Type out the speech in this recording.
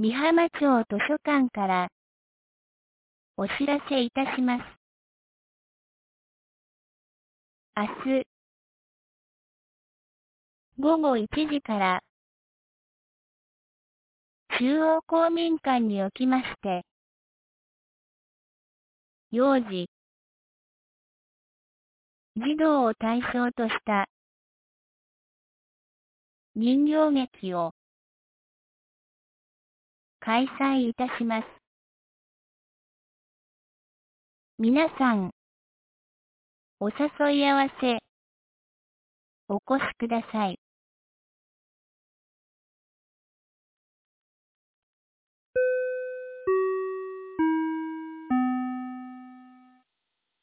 美浜町図書館からお知らせいたします。明日午後1時から中央公民館におきまして、幼児、児童を対象とした人形劇を開催いたします。皆さん、お誘い合わせ、お越しください。